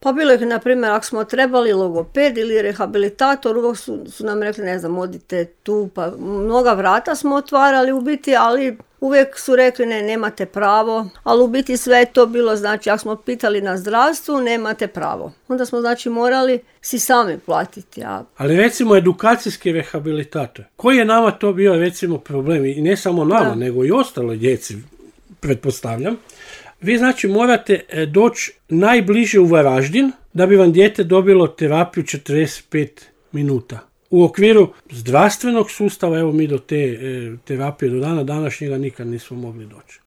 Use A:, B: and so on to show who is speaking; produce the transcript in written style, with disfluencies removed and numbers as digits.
A: Pa bilo ih, na primjer, ako smo trebali logoped ili rehabilitator, uvijek su nam rekli, ne znam, odite tu, pa mnoga vrata smo otvarali u biti, ali uvijek su rekli, ne, nemate pravo, ali u biti sve je to bilo, znači, ako smo pitali na zdravstvu, nemate pravo. Onda smo, znači, morali si sami platiti.
B: Ali recimo edukacijski rehabilitator, koji je nama to bio, recimo, problem, i ne samo nama, nego i ostaloj djeci, pretpostavljam. Vi znači morate doći najbliže u Varaždin da bi vam dijete dobilo terapiju 45 minuta. U okviru zdravstvenog sustava, evo mi do te terapije do dana današnjega nikad nismo mogli doći.